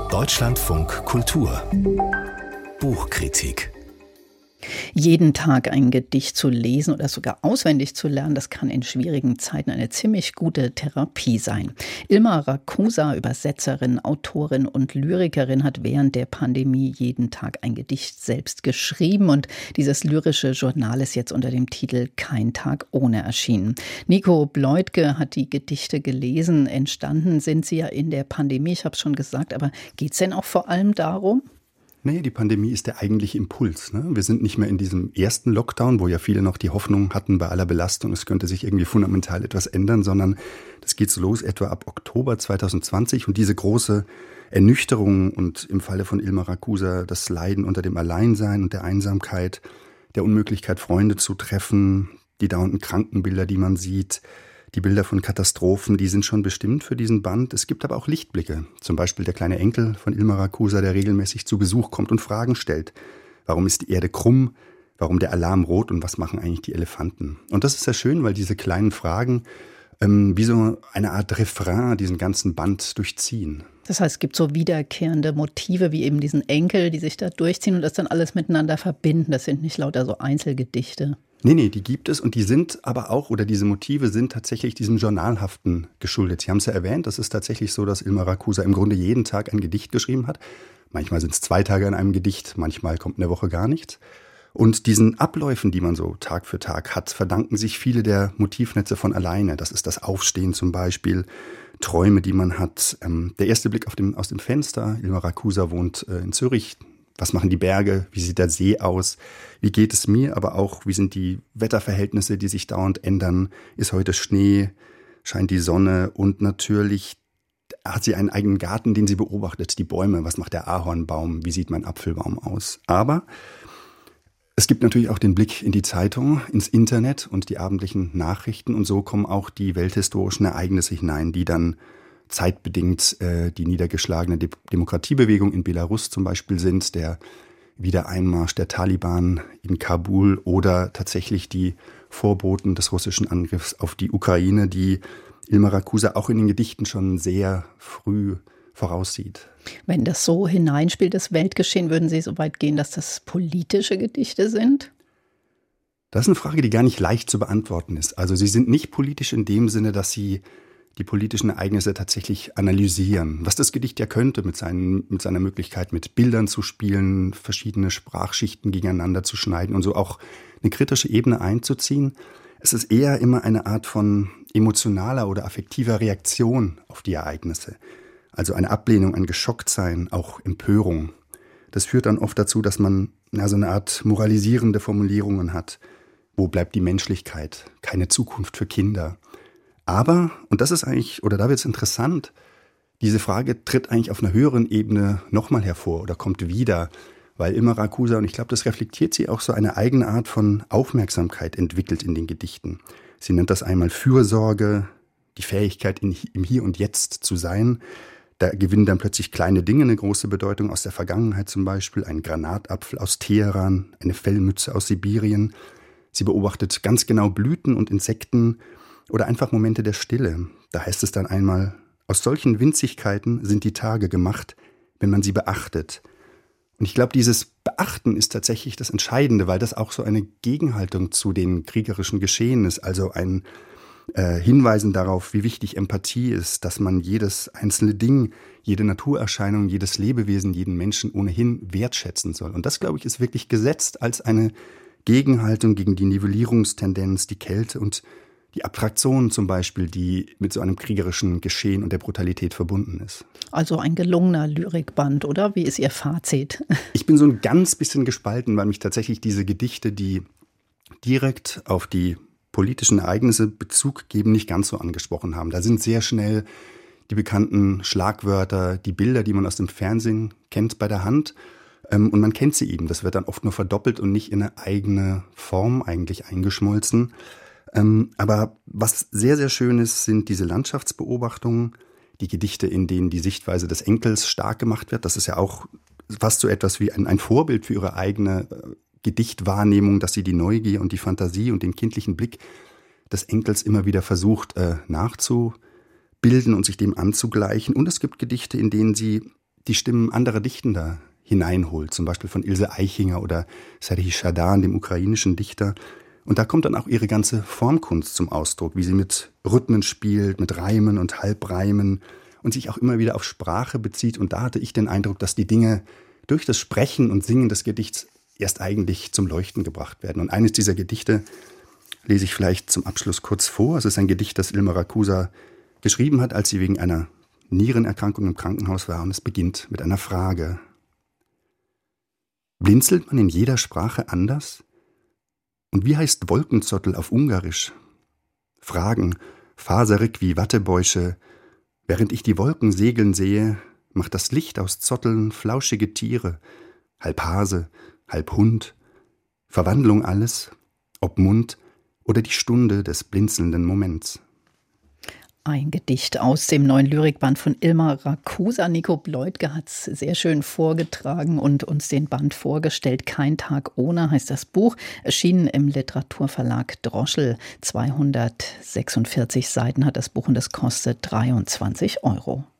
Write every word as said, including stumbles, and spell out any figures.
Deutschlandfunk Kultur Buchkritik. Jeden Tag ein Gedicht zu lesen oder sogar auswendig zu lernen, das kann in schwierigen Zeiten eine ziemlich gute Therapie sein. Ilma Rakusa, Übersetzerin, Autorin und Lyrikerin, hat während der Pandemie jeden Tag ein Gedicht selbst geschrieben und dieses lyrische Journal ist jetzt unter dem Titel Kein Tag ohne erschienen. Nico Bleutke hat die Gedichte gelesen. Entstanden sind sie ja in der Pandemie, ich habe es schon gesagt, aber geht es denn auch vor allem darum? Nee, die Pandemie ist der eigentliche Impuls. Ne? Wir sind nicht mehr in diesem ersten Lockdown, wo ja viele noch die Hoffnung hatten bei aller Belastung, es könnte sich irgendwie fundamental etwas ändern, sondern das geht so los etwa ab Oktober zwanzig zwanzig und diese große Ernüchterung und im Falle von Ilma Rakusa das Leiden unter dem Alleinsein und der Einsamkeit, der Unmöglichkeit, Freunde zu treffen, die dauernden Krankenbilder, die man sieht, die Bilder von Katastrophen, die sind schon bestimmt für diesen Band. Es gibt aber auch Lichtblicke. Zum Beispiel der kleine Enkel von Ilma Rakusa, der regelmäßig zu Besuch kommt und Fragen stellt. Warum ist die Erde krumm? Warum der Alarm rot? Und was machen eigentlich die Elefanten? Und das ist sehr schön, weil diese kleinen Fragen ähm, wie so eine Art Refrain diesen ganzen Band durchziehen. Das heißt, es gibt so wiederkehrende Motive wie eben diesen Enkel, die sich da durchziehen und das dann alles miteinander verbinden. Das sind nicht lauter so Einzelgedichte. Nee, nee, die gibt es und die sind aber auch, oder diese Motive sind tatsächlich diesem Journalhaften geschuldet. Sie haben es ja erwähnt, das ist tatsächlich so, dass Ilma Rakusa im Grunde jeden Tag ein Gedicht geschrieben hat. Manchmal sind es zwei Tage an einem Gedicht, manchmal kommt in der Woche gar nichts. Und diesen Abläufen, die man so Tag für Tag hat, verdanken sich viele der Motivnetze von alleine. Das ist das Aufstehen zum Beispiel, Träume, die man hat. Ähm, der erste Blick auf dem, aus dem Fenster, Ilma Rakusa wohnt äh, in Zürich. Was machen die Berge? Wie sieht der See aus? Wie geht es mir? Aber auch, wie sind die Wetterverhältnisse, die sich dauernd ändern? Ist heute Schnee? Scheint die Sonne? Und natürlich hat sie einen eigenen Garten, den sie beobachtet. Die Bäume, was macht der Ahornbaum? Wie sieht mein Apfelbaum aus? Aber es gibt natürlich auch den Blick in die Zeitung, ins Internet und die abendlichen Nachrichten. Und so kommen auch die welthistorischen Ereignisse hinein, die dann zeitbedingt äh, die niedergeschlagene De- Demokratiebewegung in Belarus zum Beispiel sind, der Wiedereinmarsch der Taliban in Kabul oder tatsächlich die Vorboten des russischen Angriffs auf die Ukraine, die Ilma Rakusa auch in den Gedichten schon sehr früh voraussieht. Wenn das so hineinspielt, das Weltgeschehen, würden Sie so weit gehen, dass das politische Gedichte sind? Das ist eine Frage, die gar nicht leicht zu beantworten ist. Also sie sind nicht politisch in dem Sinne, dass sie die politischen Ereignisse tatsächlich analysieren. Was das Gedicht ja könnte, mit, seinen, mit seiner Möglichkeit, mit Bildern zu spielen, verschiedene Sprachschichten gegeneinander zu schneiden und so auch eine kritische Ebene einzuziehen. Es ist eher immer eine Art von emotionaler oder affektiver Reaktion auf die Ereignisse. Also eine Ablehnung, ein Geschocktsein, auch Empörung. Das führt dann oft dazu, dass man na, so eine Art moralisierende Formulierungen hat. Wo bleibt die Menschlichkeit? Keine Zukunft für Kinder. Aber, und das ist eigentlich, oder da wird es interessant, diese Frage tritt eigentlich auf einer höheren Ebene nochmal hervor oder kommt wieder, weil Ilma Rakusa, und ich glaube, das reflektiert sie, auch so eine eigene Art von Aufmerksamkeit entwickelt in den Gedichten. Sie nennt das einmal Fürsorge, die Fähigkeit, in, im Hier und Jetzt zu sein. Da gewinnen dann plötzlich kleine Dinge eine große Bedeutung aus der Vergangenheit, zum Beispiel ein Granatapfel aus Teheran, eine Fellmütze aus Sibirien. Sie beobachtet ganz genau Blüten und Insekten, oder einfach Momente der Stille. Da heißt es dann einmal, aus solchen Winzigkeiten sind die Tage gemacht, wenn man sie beachtet. Und ich glaube, dieses Beachten ist tatsächlich das Entscheidende, weil das auch so eine Gegenhaltung zu den kriegerischen Geschehen ist. Also ein äh, Hinweisen darauf, wie wichtig Empathie ist, dass man jedes einzelne Ding, jede Naturerscheinung, jedes Lebewesen, jeden Menschen ohnehin wertschätzen soll. Und das, glaube ich, ist wirklich gesetzt als eine Gegenhaltung gegen die Nivellierungstendenz, die Kälte und die Abstraktion zum Beispiel, die mit so einem kriegerischen Geschehen und der Brutalität verbunden ist. Also ein gelungener Lyrikband, oder? Wie ist Ihr Fazit? Ich bin so ein ganz bisschen gespalten, weil mich tatsächlich diese Gedichte, die direkt auf die politischen Ereignisse Bezug geben, nicht ganz so angesprochen haben. Da sind sehr schnell die bekannten Schlagwörter, die Bilder, die man aus dem Fernsehen kennt, bei der Hand. Und man kennt sie eben. Das wird dann oft nur verdoppelt und nicht in eine eigene Form eigentlich eingeschmolzen. Ähm, aber was sehr, sehr schön ist, sind diese Landschaftsbeobachtungen, die Gedichte, in denen die Sichtweise des Enkels stark gemacht wird. Das ist ja auch fast so etwas wie ein, ein Vorbild für ihre eigene äh, Gedichtwahrnehmung, dass sie die Neugier und die Fantasie und den kindlichen Blick des Enkels immer wieder versucht äh, nachzubilden und sich dem anzugleichen. Und es gibt Gedichte, in denen sie die Stimmen anderer Dichtender hineinholt, zum Beispiel von Ilse Aichinger oder Serhii Shadan, dem ukrainischen Dichter. Und da kommt dann auch ihre ganze Formkunst zum Ausdruck, wie sie mit Rhythmen spielt, mit Reimen und Halbreimen und sich auch immer wieder auf Sprache bezieht. Und da hatte ich den Eindruck, dass die Dinge durch das Sprechen und Singen des Gedichts erst eigentlich zum Leuchten gebracht werden. Und eines dieser Gedichte lese ich vielleicht zum Abschluss kurz vor. Es ist ein Gedicht, das Ilma Rakusa geschrieben hat, als sie wegen einer Nierenerkrankung im Krankenhaus war. Und es beginnt mit einer Frage. Blinzelt man in jeder Sprache anders? Und wie heißt Wolkenzottel auf Ungarisch? Fragen, faserig wie Wattebäusche. Während ich die Wolken segeln sehe, macht das Licht aus Zotteln flauschige Tiere, halb Hase, halb Hund. Verwandlung alles, ob Mund oder die Stunde des blinzelnden Moments. Ein Gedicht aus dem neuen Lyrikband von Ilma Rakusa. Nico Bleutge hat es sehr schön vorgetragen und uns den Band vorgestellt. Kein Tag ohne heißt das Buch. Erschienen im Literaturverlag Droschel. zweihundertsechsundvierzig Seiten hat das Buch und es kostet dreiundzwanzig Euro.